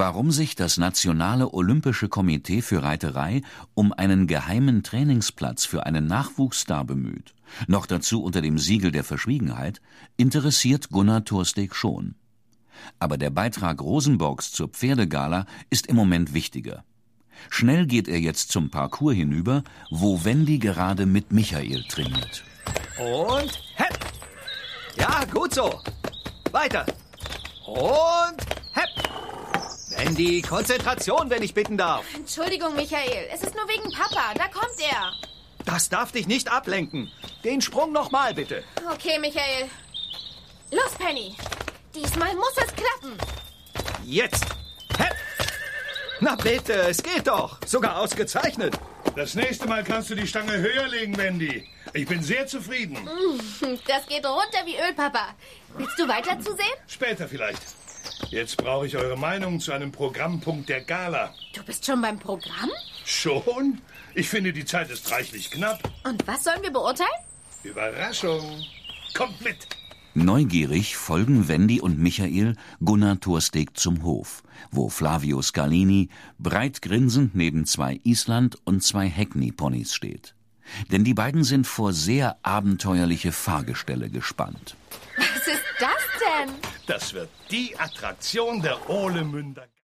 warum sich das Nationale Olympische Komitee für Reiterei um einen geheimen Trainingsplatz für einen Nachwuchsstar bemüht, noch dazu unter dem Siegel der Verschwiegenheit, interessiert Gunnar Thorsteg schon. Aber der Beitrag Rosenborgs zur Pferdegala ist im Moment wichtiger. Schnell geht er jetzt zum Parcours hinüber, wo Wendy gerade mit Michael trainiert. Und hepp! Ja, gut so. Weiter. Und hepp! Wendy, Konzentration, wenn ich bitten darf. Entschuldigung, Michael. Es ist nur wegen Papa. Da kommt er. Das darf dich nicht ablenken. Den Sprung nochmal, bitte. Okay, Michael. Los, Penny. Diesmal muss es klappen. Jetzt. Hepp! Na bitte, es geht doch. Sogar ausgezeichnet. Das nächste Mal kannst du die Stange höher legen, Wendy. Ich bin sehr zufrieden. Das geht runter wie Öl, Papa. Willst du weiter zusehen? Später vielleicht. Jetzt brauche ich eure Meinung zu einem Programmpunkt der Gala. Du bist schon beim Programm? Schon? Ich finde, die Zeit ist reichlich knapp. Und was sollen wir beurteilen? Überraschung. Kommt mit. Neugierig folgen Wendy und Michael Gunnar Thorsteg zum Hof, wo Flavio Scalini breit grinsend neben 2 Island- und 2 Hackney-Ponys steht. Denn die beiden sind vor sehr abenteuerliche Fahrgestelle gespannt. Was ist das denn? Das wird die Attraktion der Ohlemünder.